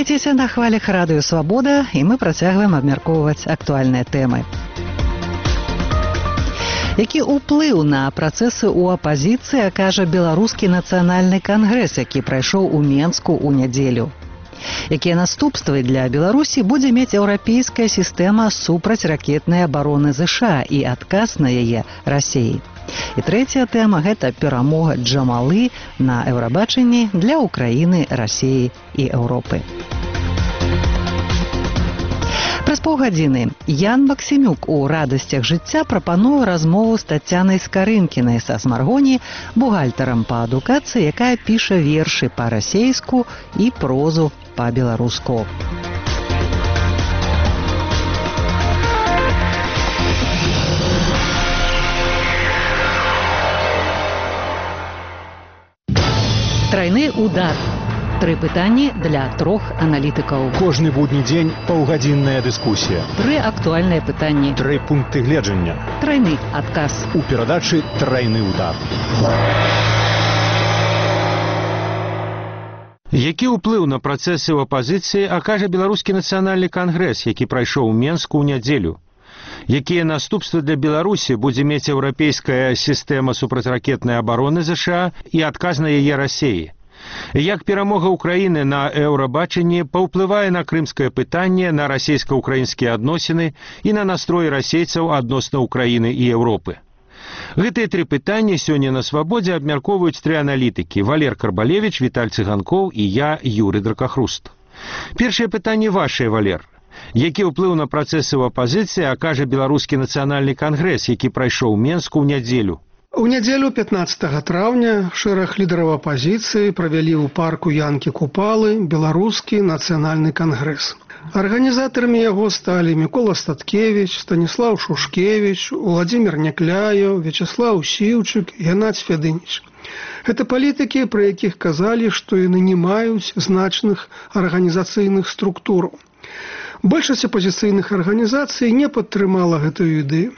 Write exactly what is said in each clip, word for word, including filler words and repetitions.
Рухайцеся на хвалях Радыё Свабода, і мы працягваем абмяркоўваць актуальныя тэмы. Які ўплыў на працэсы ў апазіцыі акажа Беларускі нацыянальны кангрэс, які прайшоў у Менску ў нядзелю? Якія наступствы для Беларусі будзе мець еўрапейская сістэма супрацьракетнай абароны ЗША і адказ на яе Расіі? І трэцяя тэма – гэта перамога Джамалы на Еўрабачанні для Украіны, Расіі і Еўропы. Праз паўгадзіны Ян Максімюк у радасцях жыцця прапануе размову з Тацянай Скарынкінай са Смаргоні, бухгалтарам па адукацыі, якая піша вершы па-расейску і прозу па-беларуску. Трайны удар. Тры пытанні для трох аналітыкаў. Кожны будні дзень паўгадзінная дыскусія. Тры актуальныя пытанні. Тры пункты гледжання. Трайны адказ. У перадачы «Трайны удар». Які ўплыў на працэсы ў апазіцыі акажа Беларускі нацыянальны кангрэс, які прайшоў у Менску ў нядзелю? Якія наступствы для Беларусі будзе мець еўрапейская сістэма супрацьракетнай абароны ЗША і адказ на яе Расіі? Як перамога Украіны на Еўрабачанні паўплывае на крымскае пытанне, на расійска-украінскія адносіны і на настрой расейцаў адносна Украіны і Еўропы? Гэтыя тры пытанні сёння на Свабодзе абмяркоўваюць тры аналітыкі – Валер Карбалевіч, Віталь Цыганкоў і я, Юрый Дракахруст. Першае пытанне вашае, Валер. Які ўплыў на працэсы ў апазіцыі акажа Беларускі нацыянальны кангрэс, які прайшоў у Менску ў нядзелю? У нядзелю пятнаццатага траўня шэраг лідараў апазіцыі правялі ў парку Янкі Купалы Беларускі нацыянальны кангрэс. Арганізатарамі яго сталі Мікола Статкевіч, Станіслаў Шушкевіч, Уладзімір Някляеў, Вячаслаў Сіўчык, Геннадзь Фядыніч. Гэта палітыкі, пра якіх казалі, што яны не маюць значных арганізацыйных структураў. Большасць апазіцыйных арганізацый не падтрымала гэтую ідэю.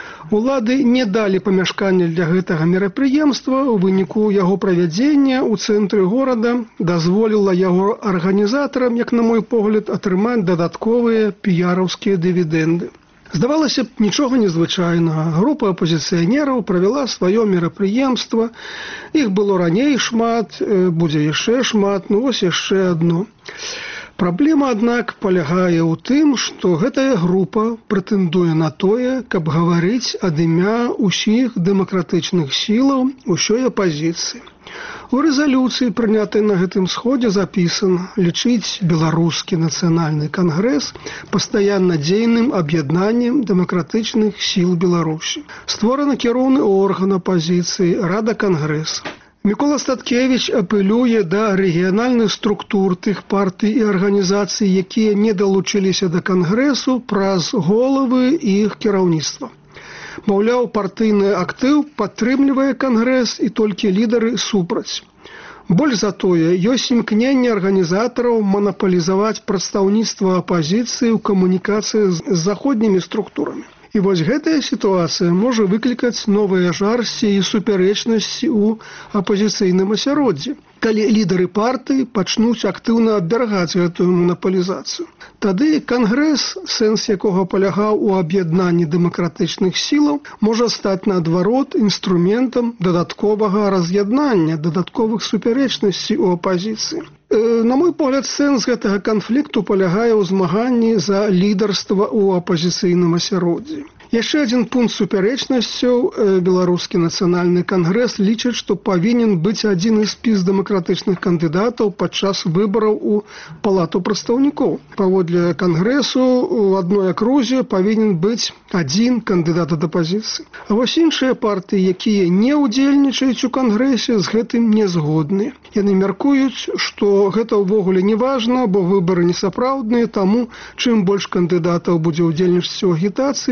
Улады не далі памяшкання для гэтага мерапрыемства, у выніку яго правядзення ў цэнтры горада дазволіла яго арганізатарам, як на мой погляд, атрымаць дадатковыя піяраўскія дывідэнды. Здавалася б, нічога незвычайнага. Група апозіцыянераў правяла сваё мерапрыемства. Іх было раней шмат, будзе яшчэ шмат, ну вось яшчэ адно. Праблема, аднак, палягае ў тым, што гэтая група прэтэндуе на тое, каб гаварыць ад імя ўсіх дэмакратычных сілаў усёй апазіцыі. У рэзалюцыі, прынятай на гэтым сходзе, запісана лічыць Беларускі нацыянальны кангрэс пастаянна дзейным аб'яднаннем дэмакратычных сіл Беларусі. Створаны кіроўны орган апазіцыі Рада кангрэса. Мікола Статкевіч апелюе да рэгіянальных структур тых партый і арганізацый, якія не далучыліся да кангрэсу праз головы і іх кіраўніцтва. Маўляў, партыйны актыў падтрымлівае кангрэс і толькі лідары супраць. Больш за тое, ёсць імкненне арганізатараў манапалізаваць прадстаўніцтва апазіцыі ў камунікацыі з заходнімі структурамі. І вось гэтая сітуацыя можа выклікаць новыя жарсці і супярэчнасці ў апазіцыйным асяроддзі, калі лідары партыі пачнуць актыўна абвяргаць гэтую манапалізацыю. Тады кангрэс, сэнс якога палягаў у аб'яднанні дэмакратычных сілаў, можа стаць наадварот інструментам дадатковага раз'яднання, дадатковых супярэчнасцей у апазіцыі. На мой погляд, сэнс гэтага канфлікту палягае ў змаганні за лідарства ў апазіцыйным асяроддзі. Яшчэ адзін пункт супярэчнасцяў. Беларускі нацыянальны кангрэс лічыць, што павінен быць адзін з спіс дэмакратычных кандыдатаў падчас выбараў у палату прадстаўнікоў. Паводле кангрэсу у адной акрузе павінен быць адзін кандыдат ад апазіцыі. А вось іншыя партыі, якія не ўдзельнічаюць у кангрэсе, з гэтым не згодныя. Яны мяркуюць, што гэта ўвогуле не важна, бо выбары несапраўдныя, таму чым больш кандыдатаў будзе ўдзельнічаць у агітацыі, тым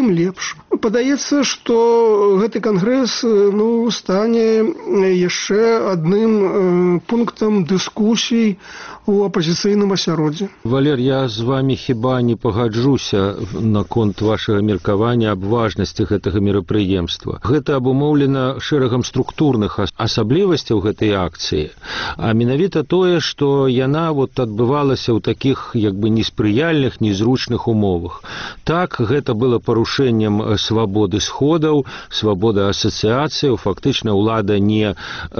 тым лепш. Падаецца, што гэты кангрэс ну, стане яшчэ адным пунктам дыскусій у апазіцыйным асяроддзі. Валер, я з вами хіба не пагаджуся наконт вашага меркавання аб важнасці гэтага мерапрыемства. Гэта абумоўлена шэрагам структурных асаблівасцяў гэтай акцыі, а менавіта тое, што яна вот адбывалася ў такіх як бы неспрыяльных, незручных умовах. Так, гэта было парушэннем свабоды сходаў, свабода асацыяцыяў. Фактычна ўлада не э,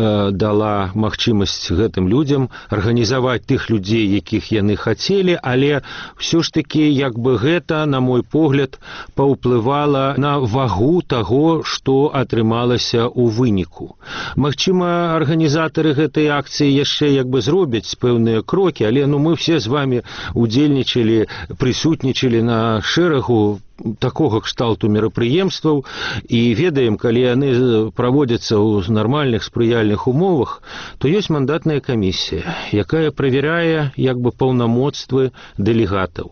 дала магчымасць гэтым людзям арганізаваць тых людзей, якіх яны хацелі, але ўсё ж такі як бы гэта, на мой погляд, паўплывала на вагу таго, што атрымалася ў выніку. Магчыма, арганізатары гэтай акцыі яшчэ як бы зробяць пэўныя крокі, але ну, мы все з вами удзельнічалі, прысутнічалі на шэрагу такога кшталту мерапрыемстваў і ведаем, калі яны праводзяцца ў нармальных спрыяльных умовах, то ёсць мандатная камісія, якая правярае як бы паўнамоцтвы дэлегатаў,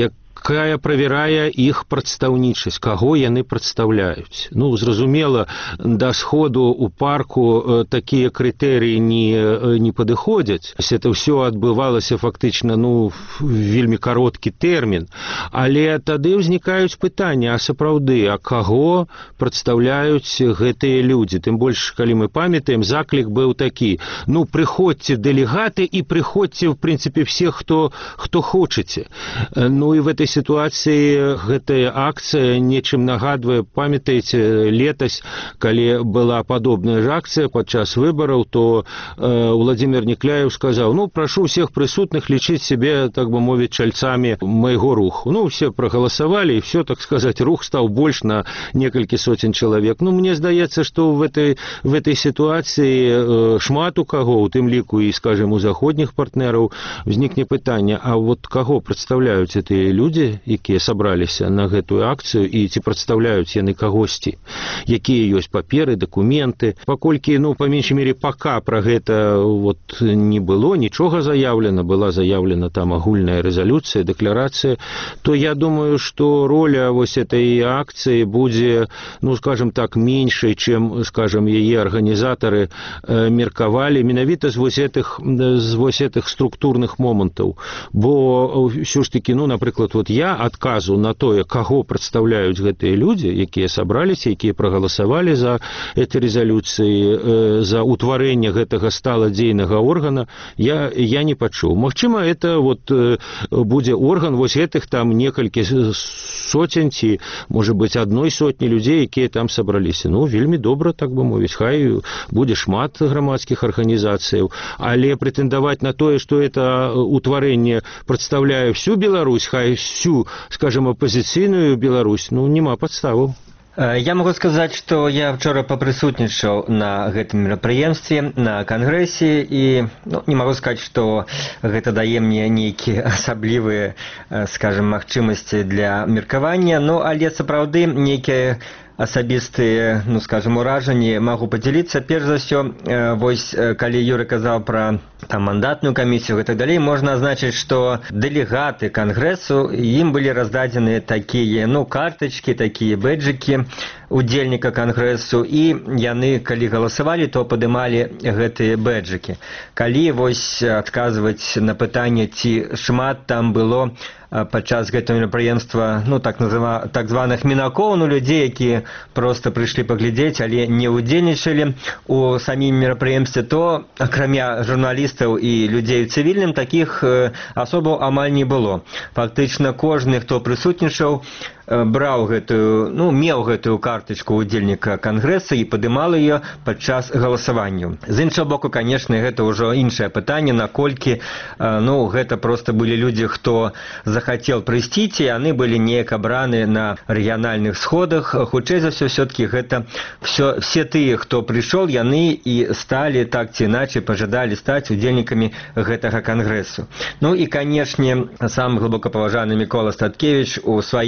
якая правярае іх прадстаўнічасць, каго яны прадстаўляюць. Ну, зразумела, да сходу ў парку такія крытэрыі не, не падыходзяць. Это ўсё адбывалася фактычна ну, вельмі кароткі тэрмін. Але тады ўзнікаюць пытанні, а сапраўды, а каго прадстаўляюць гэтыя людзі? Тым больш, калі мы памятаем, заклік быў такі, ну, прыходзьце дэлегаты і прыходзьце, в прынцыпе, все, хто, хто хочаце. Ну, і в этой ситуации гэтая акция нечым нагадвае, памятаеце, летась, калі была падобная ж акция падчас выбораў, то э, Владимир Некляев сказал, ну, прошу всех присутных лечить себе, так бы мовить, чальцами моего руху. Ну, все проголосовали, и все, так сказать, рух стал больше на несколько сотен человек. Ну, мне здаецца, что в этой, в этой ситуации э, шмат у кого, у тым ліку и, скажем, у заходних партнеров, возникне пытанне, а вот кого представляют эти люди, якія сабраліся на гэтую акцыю і ці прадстаўляюць яны кагосьці, якія ёсць паперы, дакументы. Паколькі, ну, па меншай мере, пака пра гэта вот не было, нічога заяўлена, была заяўлена там агульная рэзалюцыя, дэкларацыя, то я думаю, што роля вось этой акцыі будзе, ну, скажем так, меньшай, чым, скажем, яе арганізатары э, меркавалі менавіта з вось этих, з вось этих структурных момантаў. Бо ўсё ж такі, ну, напрыклад, вот я адказу на тое, каго прадстаўляюць гэтыя людзі, якія сабраліся, якія прагаласавалі за эти рэзалюцыі, за ўтварэнне гэтага сталадзейнага органа, я, я не пачуў. Магчыма, это вот будзе орган вось гэтых там некалькі сотень ці, можа быць, адной сотні людзей, якія там сабраліся. Ну, вельмі добра, так бы мовіць, хай будзе шмат грамадскіх арганізацыяў, але прэтэндаваць на тое, што это ўтварэнне прадстаўляе всю Беларусь, хай всю, скажем, оппозиционную Беларусь, ну, нема подставу. Я могу сказать, что я вчера поприсутничал на гэтым мерапрыемстве, на конгрессе, и ну, не могу сказать, что гэта дае мне нейкія асаблівыя, скажем, магчымасці для меркавання, но але сапраўды нейкія асабістыя, ну, скажем, уражанні могу подзяліцца. Перш за ўсё, э, вось, э, калі Юрий казаў пра там мандатную камісію і так далей, можна азначыць, што дэлегаты кангрэсу, ім былі раздадзены такія, ну, картачкі, такія бэджыкі удзельніка кангрэсу, і яны, калі галасавалі, то падымалі гэтыя бэджыкі. Калі вось адказваць на пытанне, ці шмат там было падчас гэтага мерапрыемства, ну, так назва, так званых мінакоў, ну, людзей, якія просто прыйшлі паглядзець, але не ўдзельнічалі у самім мерапрыемстве, то акрамя журналістаў і людзей у цывільным такіх асобаў амаль не было. Фактычна кожны, хто прысутнічаў, браў гэтую, ну, меў гэтую картачку удзельніка кангрэса і падымал яе падчас галасавання. З іншага боку, канешне, гэта ўжо іншае пытанне, наколькі, ну, гэта проста былі людзі, хто захацеў прыйсці, ці яны былі неяк абраны на рэгіянальных сходах. Хутчэй за ўсё, все-таки гэта все, все тыя, хто прыйшоў, яны і сталі так ці іначай, пажадалі стаць удзельнікамі гэтага кангрэсу. Ну і, канешне, сам глыбокапаважаны Мікола Статкевіч у сваім допісе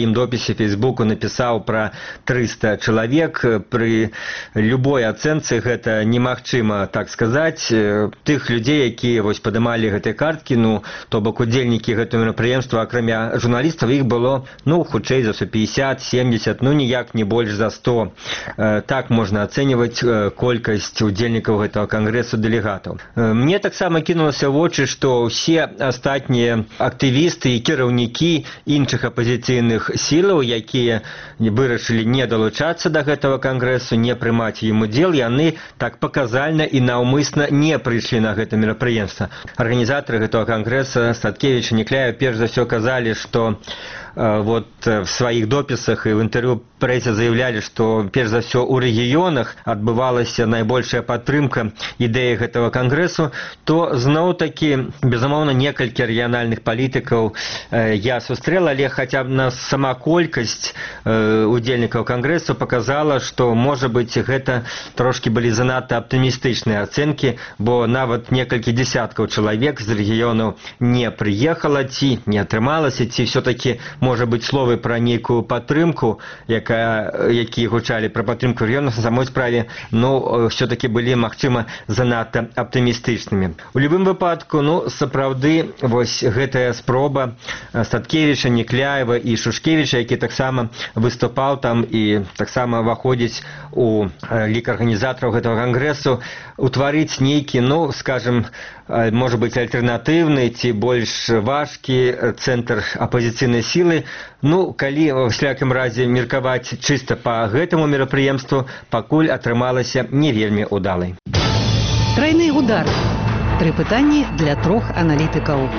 сторысе Фейсбуку напісаў пра трыста чалавек. Пры любой ацэнцы гэта немагчыма так сказаць. Тых людзей, якія вось падымалі гэтыя карткі, ну, то бок удзельнікі гэтага мерапрыемства, акрамя журналістаў, іх было, ну, хутчэй за пятьдесят семьдесят, ну, ніяк не больш за сто. Так можна ацэньваць колькасць удзельнікаў гэтага кангрэсу дэлегатаў. Мне таксама кінулася ў вочы, што ўсе астатнія актывісты і кіраўнікі іншых апазіцыйных сілаў, якія вырашылі не далучацца да гэтага кангрэсу, не прымаць ім удзел, яны так паказальна і наўмысна не прыйшлі на гэта мерапрыемства. Арганізатары гэтага кангрэса Статкевіч і Некляев перш за ўсё казалі, што вот в сваіх допісах і в інтэрв'ю прэсе заявлялі, што перш за ўсё ў рэгіёнах адбывалася найбольшая падтрымка ідэі гэтага кангрэсу, то зноў-такі, безумоўна, некалькі рэгіянальных палітыкаў я сустрэл, але хаця б на сама колькасць удзельнікаў кангрэсу паказала, што, можа быць, гэта трошкі былі занадта аптымістычныя ацэнкі, бо нават некалькі дзесяткаў чалавек з рэгіёнаў не прыехала, ці не атрымалася, ці ўсё-такі, можа быць, словы пра нейкую падтрымку, якая, якія гучалі пра падтрымку рэгіёнаў, на самой справе, ну, ўсё-такі былі, магчыма, занадта аптымістычнымі. У любым выпадку, ну, сапраўды, вось гэтая спроба Статкевіча, Некляева і Шушкевіча, які таксама выступаў там і таксама ўваходзіць у лік арганізатараў гэтага кангрэсу, утварыць нейкі, ну, скажем, можа быць, альтэрнатыўны ці больш важкі цэнтр апазіцыйнай сілы. Ну, калі ва ўсякім разе меркаваць чыста па гэтаму мерапрыемству, пакуль атрымалася не вельмі удалай. Тройны удар. Тры пытанні для трох аналітыкаў.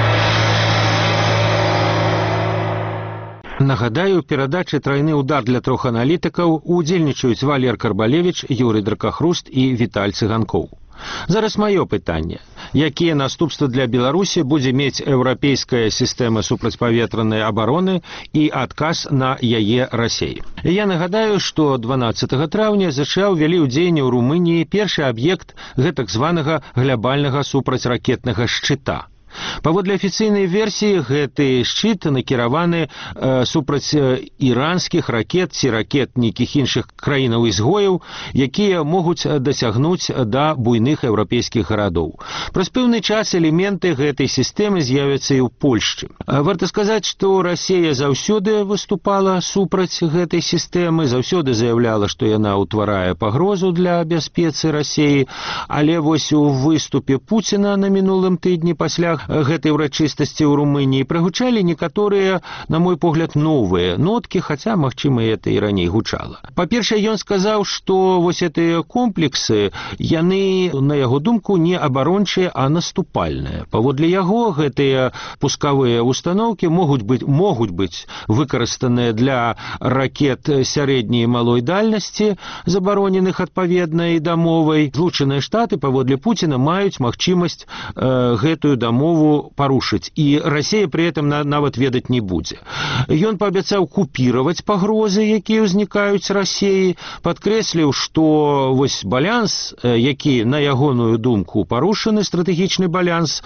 Нагадаю, у перадачы «Тройны удар» для трох аналітыкаў удзельнічаюць Валер Карбалевіч, Юрый Дракахруст і Віталь Цыганкоў. Зараз маё пытанне. Якія наступствы для Беларусі будзе мець еўрапейская сістэма супрацьпаветранай абароны і адказ на яе Расеі? Я нагадаю, што дванаццатага траўня ЗША ўвялі ў дзеянне ў Румыніі першы аб'ект гэтак званага глябальнага супрацьракетнага шчыта. Паводле афіцыйнай версіі, гэты шчыт накіраваны э, супраць іранскіх ракет ці ракет нейкіх іншых краінаў-ізгояў, якія могуць дасягнуць да буйных еўрапейскіх гарадоў. Праз пэўны час элементы гэтай сістэмы з'явяцца і ў Польшчы. Варта сказаць, што Расія заўсёды выступала супраць гэтай сістэмы, заўсёды заяўляла, што яна ўтварае пагрозу для бяспецы Расіі, але вось у выступе Пуціна на мінулым тыдні пасля гэтай урачыстасці ў Румыніі прагучалі некаторыя, на мой погляд, новыя ноткі, хаця, магчыма, это і раней гучала. Па-першае, ён сказаў, што вось гэтыя комплексы, яны, на яго думку, не абарончыя, а наступальныя. Паводле яго, гэтыя пускавыя установкі могуць быць, могуць быць выкарыстаныя для ракет сярэдняй і малой дальнасці, забароненых адпаведнай дамовай. Злучаныя Штаты, паводле Пуціна, маюць магчымасць э, гэтую дамову парушыць, і Расія пры этом нават ведаць не будзе. Ён паабяцаў купіраваць пагрозы, якія ўзнікаюць Расіі, падкрэсліў, што вось баланс, які, на ягоную думку, парушаны, стратэгічны баланс,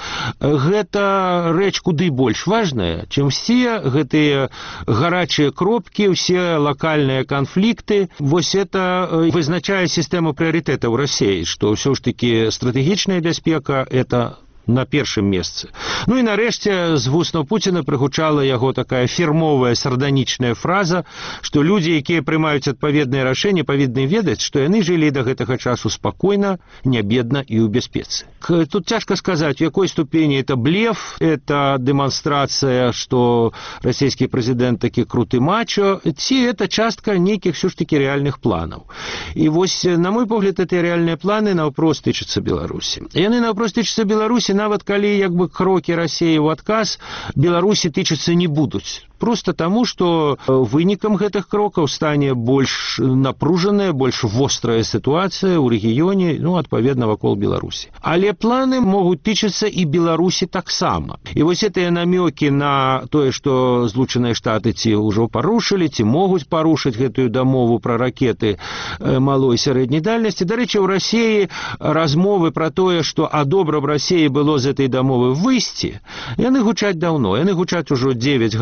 гэта рэч куды больш важная, чым все гэтыя гарачыя кропкі, усе лакальныя канфлікты. Вось это вызначае сістэму прыярытэтаў Расіі, што ўсё ж такі стратэгічная бяспека – это на першым месцы. Ну і нарэшце з вуснаў Пуціна прыгучала яго такая фірмовая сарданічная фраза, што людзі, якія прымаюць адпаведныя рашэнні, павінны ведаць, што яны жылі да гэтага часу спакойна, не бедна і ў бяспецы. Тут цяжка сказаць, у якой ступені это блеф, это дэманстрацыя, што расійскі прэзідэнт такі круты мачо, ці это частка нейкіх все ж таки рэальных планаў. І вось, на мой погляд, гэтыя рэальныя планы наўпрост тычацца Беларусі. Яны наўпрост тычацца Беларусі, нават калі як бы крокі Расіі ў адказ Беларусі тычацца не будуць. Проста таму, што вынікам гэтых крокаў стане больш напружаная, больш вострая сітуацыя ў рэгіёне, ну, адпаведна, вакол Беларусі. Але планы могуць тычацца і Беларусі таксама. І вось гэтыя намёкі на тое, што Злучаныя Штаты ці ўжо парушылі, ці могуць парушыць гэтую дамову пра ракеты малой сярэдняй дальнасці. Дарэчы, ў Расіі размовы пра тое, што а добра б Расіі было з гэтай дамовы выйсці, яны гучаць даўно. Яны гучаць ужо дзевяць гадоў.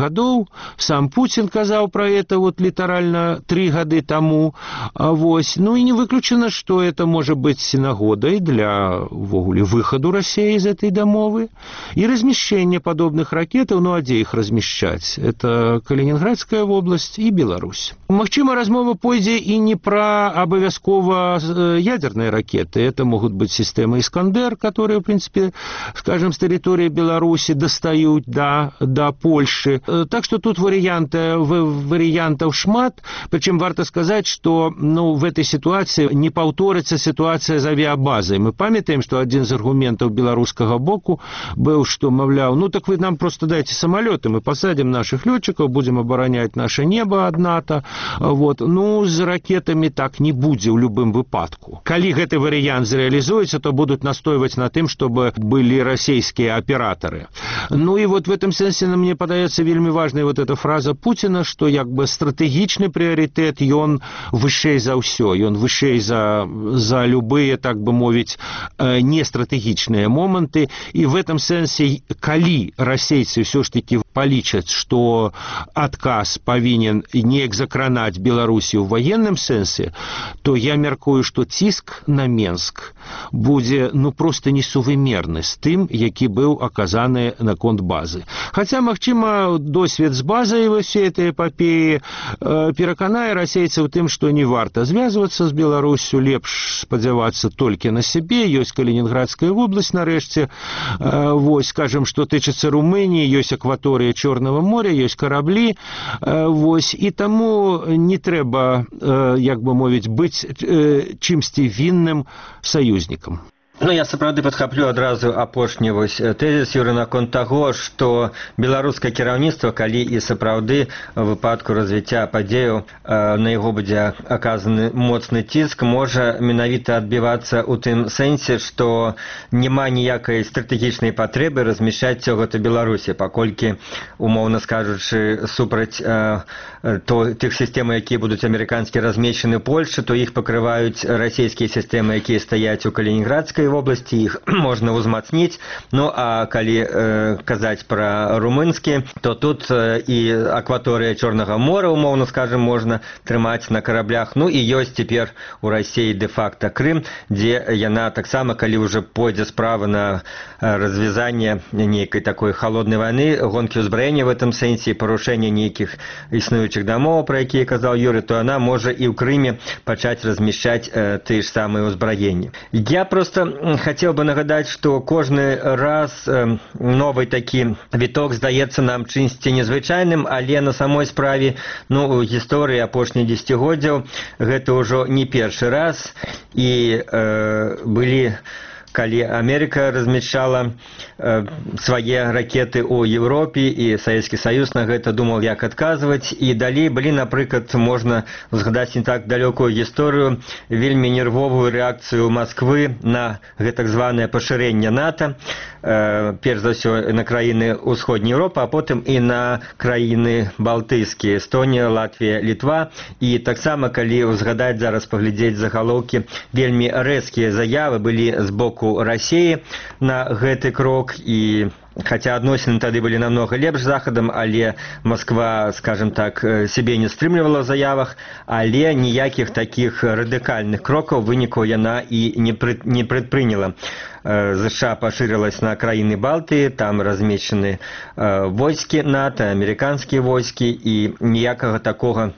сам Путин казаў про это вот літаральна три гады тому. Вось. Ну и не выключено, что это может быть нагодай для ввогуле выходу России из этой домовы и размещения подобных ракетаў. Ну а где их размещать? Это Калининградская область и Беларусь. Магчыма, размова пойдзе и не про обовязково ядерные ракеты. Это могут быть системы «Искандер», которые, в принципе, скажем, с территории Беларуси достают до, до Польши. Так что тут варианты, вариантов шмат. Причем варто сказать, что ну, в этой ситуации не повторится ситуация с авиабазой. Мы памятаем, что один из аргументов белорусского боку был, что, мовляв, ну так вы нам просто дайте самолеты, мы посадим наших летчиков, будем оборонять наше небо от НАТО. Вот. Ну, с ракетами так не будет в любым выпадку. Коли гэты вариант зреализуется, то будут настаивать на тем, чтобы были российские операторы. Ну и вот в этом смысле мне подается вельми важной вот эта фраза Путина, что як бы стратегичный приоритет, и он вышэй за все, и он вышэй за, за любые, так бы мовить, не стратегичные моменты. И в этом смысле, коли российцы все ж таки полічаць, что отказ повинен не экзакранать Белоруссию в военном сенсе, то я мяркую, что ціск на Менск будет ну просто несувымерны с тым, які был оказаны наконт базы. Хотя, магчыма, досвед с базой во всей этой эпопеи э, пераканае расейцаў тым, что не варто связываться с Беларусью, лепш спадзявацца только на себе. Есть Калининградская область, нарэшце. Э, вось, скажем, что тычыцца Румынии, есть акватория Черного моря, есть корабли. Э, вось, и тому не трэба, э, як бы мовіць, быць э, чымсьці вінным союзником. Ну, я сапраўды падхаплю адразу апошні вось тэзіс, Юры, наконт таго, што беларускае кіраўніцтва, калі і сапраўды у выпадку развіцця падзеяў на яго будзе аказаны моцны ціск, можа менавіта адбівацца ў тым сэнсе, што няма ніякай стратэгічнай патрэбы размяшчаць усё гэта Беларусі, паколькі, умоўна скажучы, супраць э, то, тых сістэм, якія будуць амерыканскі размешчаны ў Польшчы, то іх пакрываюць расійскія сістэмы, якія стаяць у Калининградскай в области, их можно узмацнить. Ну, а коли э, казать про румынские, то тут э, и акватория Черного моря, умовно скажем, можно трымать на кораблях. Ну, и есть теперь у России де-факто Крым, где яна так само, коли уже пойдет справа на э, развязание некой такой холодной войны, гонки узброения в этом сенсе, порушение неких існуючих домов, про якія казал Юрий, то она может и в Крыме начать размещать э, те же самые узброения. Я просто хотел бы нагадать, что кожны раз э, новый такі віток здаецца нам чымсьці незвычайным, але на самой справе, ну, у гісторыі апошніх дзесяцігоддзяў гэта ўжо не першы раз, і э, былі калі Америка размещала э, свае ракеты ў Европе, і Савецкі Саюз на гэта думал, як адказваць. І далей былі, напрыклад, можна згадаць не так далёкую гісторыю, вельмі нервовую рэакцыю Москвы на гэтак званае пашырэнне НАТО, э, перш за ўсё на краіны ўсходняй Европы, а потым і на краіны балтыйскія, Эстонія, Латвія, Літва. І таксама, калі згадаць зараз, паглядзець загалоўкі, вельмі рэзкія заявы былі з боку России на гэты крок, и хотя адносіны тады былі намного лепш захадам, але Москва, скажем так, себе не стрымлівала в заявах, але ніякіх таких радыкальных крокаў вынікаў яна і не, пред, не прадпрыняла. США пашырылась на краіны Балтыі, там размешчаны войскі НАТО, амерыканскія войскі, і ніякага такога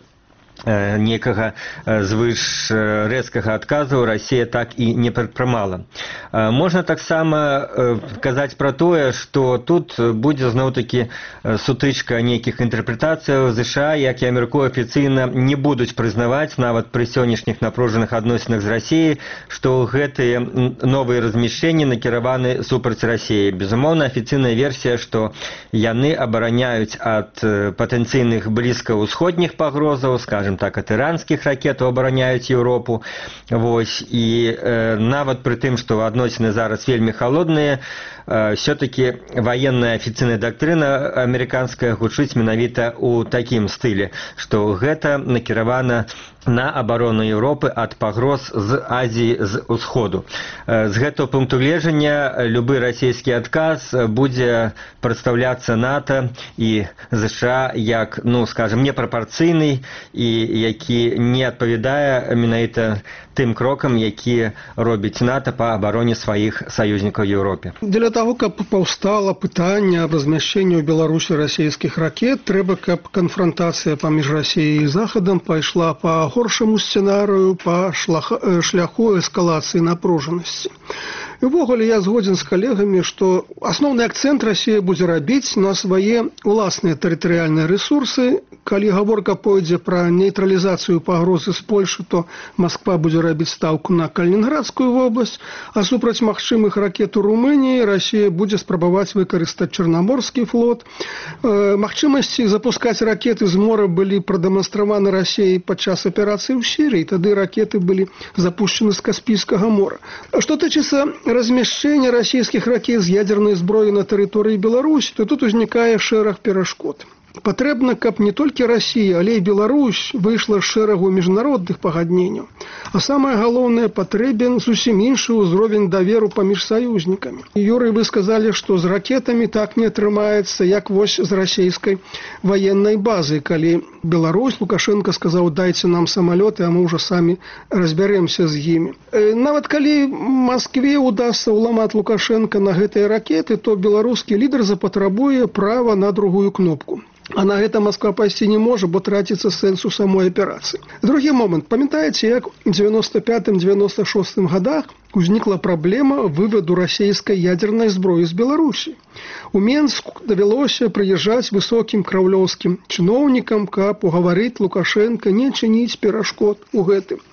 некага звыш рэзкага адказу Россия так і не прадпрымала. Можна таксама казаць пра тое, што тут будзе зноў-такі сутычка нейкіх інтэрпрэтацыяў. США, як я мяркую, афіцыйна не будуць прызнаваць нават пры сённяшніх напружаных адносінах з Расіяй, што гэтыя новыя размяшчэнні накіраваны супраць Расіі. Безумоўна, афіцыйная версія, што яны абараняюць ад патэнцыйных блізкаўсходніх пагрозаў, скажем, скажем так, ад іранскіх ракетаў абараняюць Еўропу. Вось. І э, нават пры тым, што адносіны зараз вельмі халодныя, э, все-таки военная афіцыйная дактрына амерыканская гучыць менавіта ў такім стылі, што гэта накіравана на абарону Еўропы ад пагроз з Азіі, з усходу. З гэтага пункту гледжання любы расійскі адказ будзе прадстаўляцца НАТО і ЗША як, ну, скажем, непрапорцыйны і які не адпавядае менавіта тым крокам, які робіць НАТО па абароне сваіх саюзнікаў Еўропе. Для таго, каб паўстала пытанне аб размяшчэнні ў Беларусі расійскіх ракет, трэба, каб канфрантацыя паміж Расіяй і Захадам пайшла па горшаму сцэнарыю, па шляху эскалацыі напружанасці. І ўвогуле я згодзін з калегамі, што асноўны акцэнт Расія будзе рабіць на свае ўласныя тэрытарыяльныя рэсурсы. Калі гаворка пойдзе пра нейтралізацыю пагрозы з Польшы, то Масква будзе рабіць стаўку на Калінінградскую вобласць, а супраць магчымых ракет у Румыніі Расія будзе спрабаваць выкарыстаць Чарнаморскі флот. Э, магчымасці запускаць ракеты з мора былі прадэманстраваны Расіяй падчас аперацыі ў Сірыі, тады ракеты былі запущены з Каспійскага мора. Што тычыцца размяшчэння расійскіх ракет з ядзернай зброі на тэрыторыі Беларусі, то тут узнікае шэраг перашкод. Патрэбна, каб не толькі Расія, але і Беларусь выйшла з шэрагу міжнародных пагадненняў. А самае галоўнае, патрэбен зусім іншы ўзровень даверу паміж саюзнікамі. Юрый, вы сказалі, што з ракетамі так не атрымаецца, як вось з расійскай ваеннай базы. Калі Беларусь, Лукашенко сказаў, дайце нам самалёты, а мы ўжо самі разбярэмся з імі. Нават калі Маскве удасся ўламаць Лукашенко на гэтыя ракеты, то беларускі лідар запатрабуе права на другую кнопку. А на гэта Масква пайсці не можа, бо траціцца сэнс у самой аперацыі. Другі момант. Памятаеце, як у дзевяноста пятым дзевяноста шостым гадах узнікла праблема вываду расійскай ядзернай зброі з Беларусі. У Менск давялося прыязджаць высокім краўлёўскім чыноўнікам, каб угаварыць Лукашенка не чыніць перашкод у гэтым.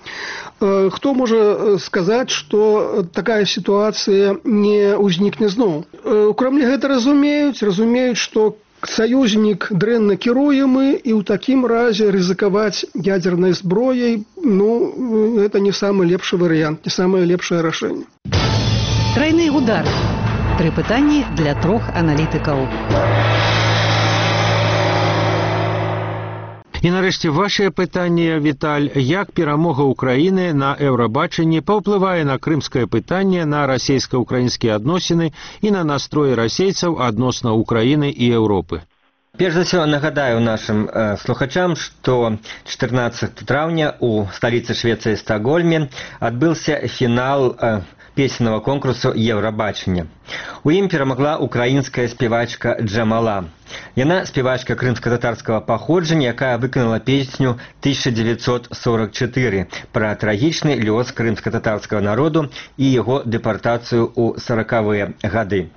Хто можа сказаць, што такая сітуацыя не ўзнікне зноў? У Крамлі гэта разумеюць, разумеюць, што саюзнік дрэнна кіруемы, і ў такім разе рызыкаваць ядзернай зброяй, ну, гэта не самы лепшы варыянт, не самае лепшае рашэнне. Трайны удар. Тры пытанні для трох аналітыкаў. І нарэшце вашае пытанне, Віталь, як перамога Украіны на Еўрабачанні паўплывае на крымскае пытанне, на расійска-украінскія адносіны і на настроі расейцаў адносна Украіны і Еўропы? Перш за ўсё нагадаю нашым э, слухачам, што чатырнаццатага траўня у сталіцы Швецыі Стакгольме адбыўся фінал э, песеннага конкурсу Еўрабачання. У ім перамагла украінская спявачка Джамала. Яна спявачка крымска-татарскага паходжання, якая выканала песню тысяча девятьсот сорок четыре пра трагічны лёс крымска-татарскага народу і яго дэпартацыю ў саракавыя гады.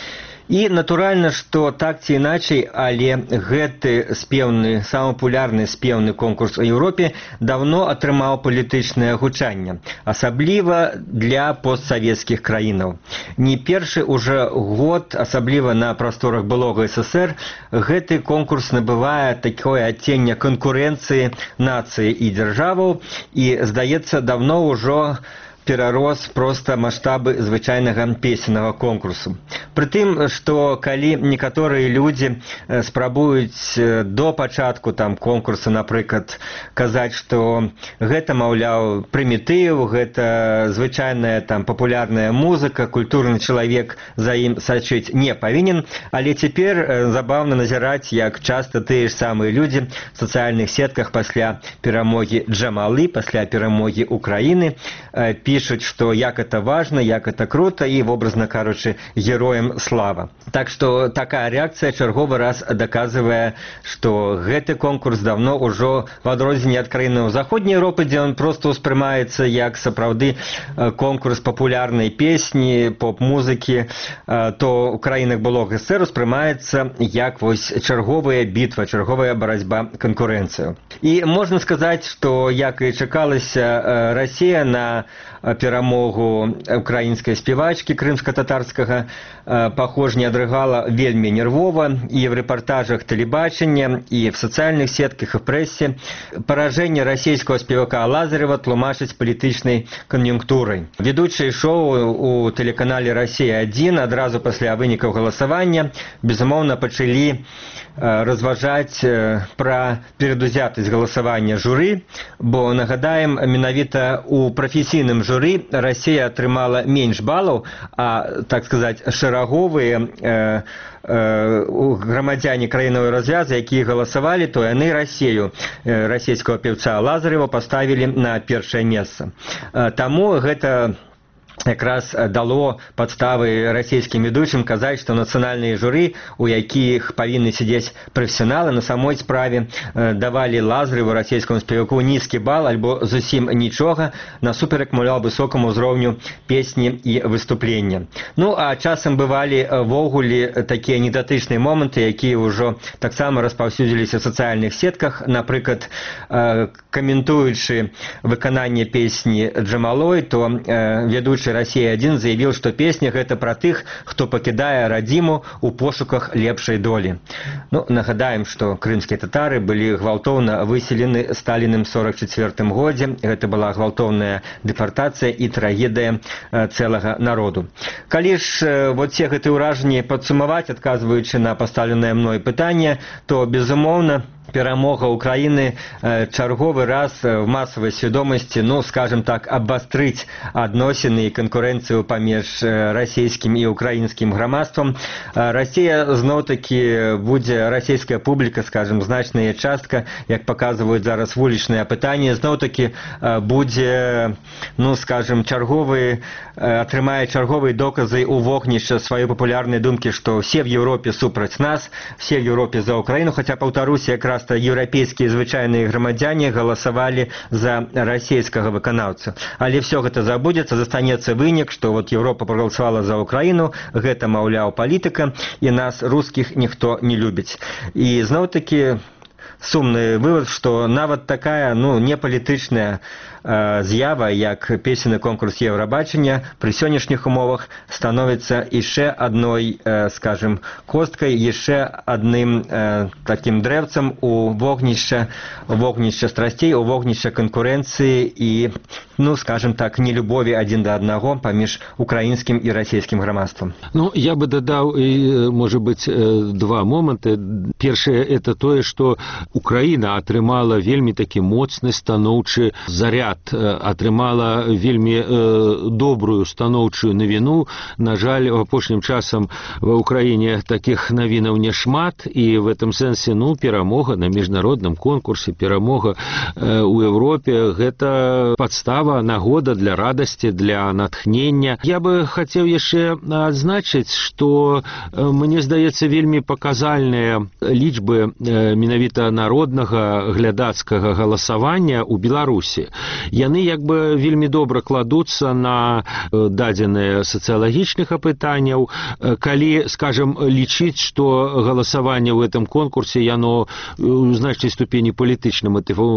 І натуральна, што так ці іначай, але гэты спеўны, самы папулярны спеўны конкурс у Еўропе даўно атрымаў палітычнае гучанне, асабліва для постсавецкіх краінаў. Не першы ўжо год, асабліва на прасторах былога СССР, гэты конкурс набывае такое адценне канкурэнцыі нацыі і дзяржаваў, і, здаецца, даўно ўжо перарос проста маштабы звычайнага песеннага конкурсу. Прытым, што калі некаторыя людзі спрабуюць до пачатку там конкурса, напрыклад, казаць, што гэта, маўляў, прымітыў, гэта звычайная там папулярная музыка, культурны чалавек за ім сачыць не павінен, але цяпер забаўна назіраць, як часта тыя ж самыя людзі в сацыяльных сетках пасля перамогі Джамалы, пасля перамогі Украіны пішуць, пишут, что як это важно, як это круто, и, образно кажучи, героям слава. Так что такая реакция черговый раз доказывает, что гэты конкурс давно уже в адрозненне ад краінаў Заходняй Европы, где он просто успрымаецца як сапраўды конкурс популярной песни, поп-музыки, то у краінах былога СССР успрымаецца як вось черговая битва, черговая барацьба конкуренцию. И можно сказать, что, як и чакалася, Россия на перамогу украінскай спявачкі крымска-татарскага паходжання адрыгала вельмі нервова і в рэпартажах тэлебачання, і в сацыяльных сетках і прэсе. Паражэнне расійскага спевака Лазарева тлумачыць палітычнай кан'юнктурай. Ведучыя шоу у тэлеканале «Россия один» адразу пасля вынікаў галасавання безумоўна пачалі разважаць пра перадузятасць галасавання журы, бо, нагадаем, менавіта у прафесійным журы Расія атрымала менш балаў, а, так сказаць, шэраговыя э, э, грамадзяне краінавай развязы, якія галасавалі, то яны Расію, э, расійскага певца Лазарева паставілі на першае месца. Э, таму гэта якраз дало падставы расійскім ведучым казаць, што нацыянальныя журы, у якіх павінны сядзець прафесіяналы, на самой справе давалі Лазареву, расійскаму спеваку, нізкі бал альбо зусім нічога, насуперак, маўляў, высокаму ўзроўню песні і выступлення. Ну, а часам бывалі ввогуле такія недатычныя моманты, якія ўжо таксама распаўсюдзіліся в сацыяльных сетках. Напрыклад, каментуючы выкананне песні Джамалой, то ведучы «Россия один» заявил, что песня гэта пра тых, хто пакідае радзіму у пошуках лепшай долі. Ну, нагадаем, што крымскія татары былі гвалтоўна выселены Сталіным сорок четвёртым годзе. Гэта была гвалтоўная дэпартацыя і трагедыя цэлага народу. Калі ж вот все гэтыя ўражанні падсумаваць, адказваючы на пастаўленае мной пытанне, то, безумоўна, перамога Украины чарговы раз в массовой сведомости, ну, скажем так, обострить адносіны і канкурэнцыю паміж расійскім і украінскім грамадствам. Россия зноў-таки будзе, расійская публіка, скажем, значная частка, як показывают зараз вулічныя апытанні, зноў-таки будзе, ну, скажем, чарговы, атрымае чарговыя доказы у вогнішча сваёй папулярнай думкі, што все в Европе супраць нас, все в Европе за Украину, хотя, паўтаруся, якраз еўрапейскія звычайныя грамадзяне галасавалі за расійскага выканаўцу. Але все гэта забудзецца, застанецца вынік, што вот Европа прагаласавала за Украіну, гэта, маўляў, палітыка, і нас, рускіх, ніхто не любіць. І зноў-такі сумны вывод, што нават такая, ну, непалітычная э, з'ява, як песенны конкурс Еўрабачання, пры сённяшніх умовах становіцца яшчэ адной, э, скажем, косткай, яшчэ адным э, такім дрэвцам у вогнішча, вогнішча страсцей, у вогнішча канкурэнцыі і, ну, скажем так, нелюбові адзін да аднаго паміж украінскім і расійскім грамадствам. Ну, я бы дадаў, может быть, два моманты. Першае, это тое, што Украіна атрымала вельмі такі моцны станоўчы заряд, атрымала вельмі э, добрую станоўчую навіну. На жаль, апошнім часам ва Украіне такіх навінаў няшмат, і в этом сэнсе, ну, перамога на міжнародным конкурсе, перамога э, у Европе, гэта падстава, нагода для радасці, для натхнення. Я бы хацеў яшчэ адзначыць, што э, мне здаецца вельмі паказальныя лічбы э, менавіта народнага глядацкага галасавання ў Беларусі. Яны як бы вельмі добра кладуцца на дадзеныя сацыялагічных апытанняў. Калі, скажем, лічыць, што галасаванне ў гэтым конкурсе яно у значнай ступені палітычна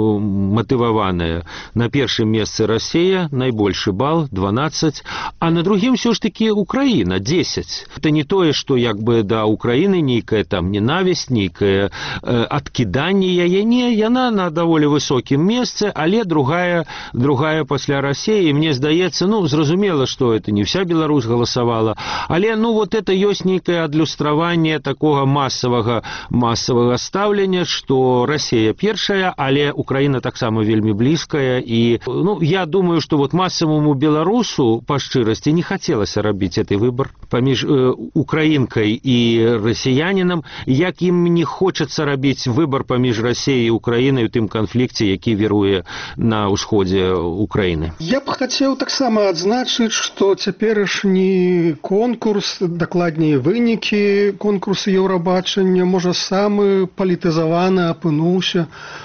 матываванае. На першым месцы Расія, найбольшы бал, дванаццаць, а на другім ўсё ж такі Украіна, дзесяць. Это не тое, што як бы да Украіны нейкая там ненавісць, нейкае э, адкіданне яе, не, яна на даволі высокім месцы, але другая, другая пасля Расіі. І мне здаецца, ну, зразумела, што это не вся Беларусь галасавала, але, ну, вот это ёсць нейкае адлюстраванне такога масавага, масавага стаўлення, што Расія першая, але Украіна таксама вельмі блізкая. І, ну, я думаю, што вот масаваму беларусу, па шчырасці, не хацелася рабіць гэты выбор паміж э, украінкай і расіянінам, як ім не хочацца рабіць выбор паміж Расіяй і Украінай у тым канфлікце, які віруе на ўсходзе Украіны. Я б хацеў таксама адзначыць, што цяперашні конкурс, дакладней вынікі конкурсу Еўрабачання, можа, самы палітызаваны апынуўся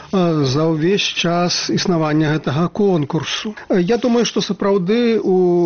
за ўвесь час існавання гэтага конкурсу. Я думаю, што сапраўды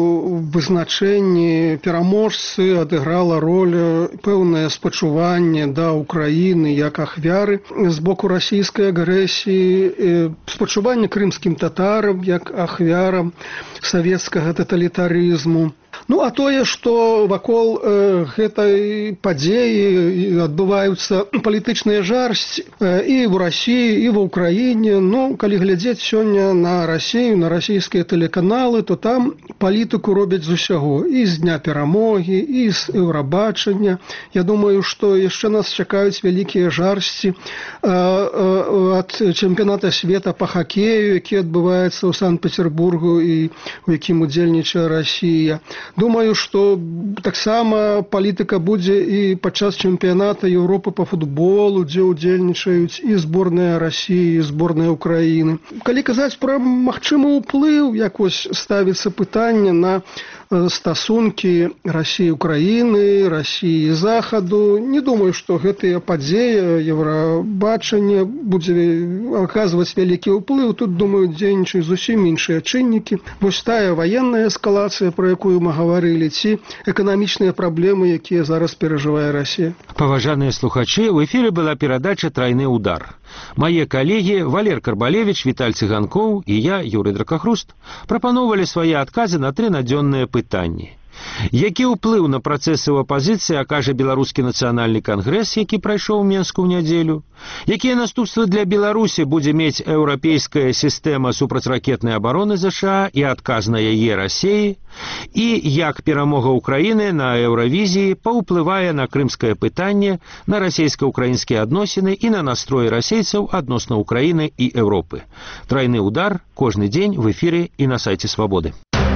у вызначэнні пераможцы адыграла роль пэўнае спачуванне да Украіны як ахвяры з з боку расійскай агрэсіі, спачуванне крымскім татарам як ахвярам савецкага таталітарызму. Ну, а тое, што вакол э, гэтай падзеі адбываюцца палітычныя жарсці э, і ў Расіі, і ва ўкраіне. Ну, калі глядзець сёння на Расію, на расійскія тэлеканалы, то там палітыку робяць з усяго. І з дня перамогі, і з Еўрабачання. Я думаю, што яшчэ нас чакаюць вялікія жарсці э, э, ад чэмпіяната света па хакею, які адбываецца ў Санкт-Петербургу і у якім удзельнічае Расія. Думаю, што таксама палітыка будзе і падчас чэмпіяната Еўропы па футболу, дзе ўдзельнічаюць і зборная Расіі, і зборная Украіны. Калі казаць пра магчымы ўплыў, як вось ставіцца пытанне на стасункі Расіі Украіны, Расіі Захаду, не думаю, што гэтыя падзеі Еўрабачання будзе аказваць вялікі ўплыў. Тут, думаю, дзейнічаюць зусім іншыя чыннікі. Вось тая ваенная эскалацыя, про якую мы гаварылі, ці эканамічныя праблемы, якія зараз перажывае Расія. Паважаныя слухачы, в эфіры была перадача «Трайны удар». Мае калегі Валер Карбалевич, Віталь Цыганкоў і я, Юрый Дракахруст, прапаноўвалі свае адказы на тры надзённыя пытанні. Які ўплыў на працэсы ў апазіцыі акажа Беларускі нацыянальны кангрэс, які прайшоў у Менску ў нядзелю? Якія наступствы для Беларусі будзе мець еўрапейская сістэма супрацьракетнай абароны ЗША і адказ на яе Расіі? І як перамога Украіны на Еўравізіі паўплывае на крымскае пытанне, на расійска-украінскія адносіны і на настроі расейцаў адносна Украіны і Еўропы? Трайны удар кожны дзень в эфіры і на сайце Свабоды.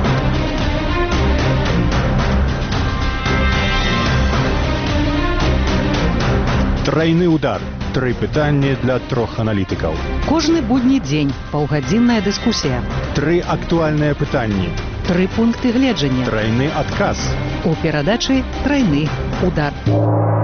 Трайны удар. Тры пытанні для трох аналітыкаў. Кожны будні дзень паўгадзінная дыскусія. Тры актуальныя пытанні. Тры пункты гледжання. Трайны адказ. У перадачы «Трайны удар».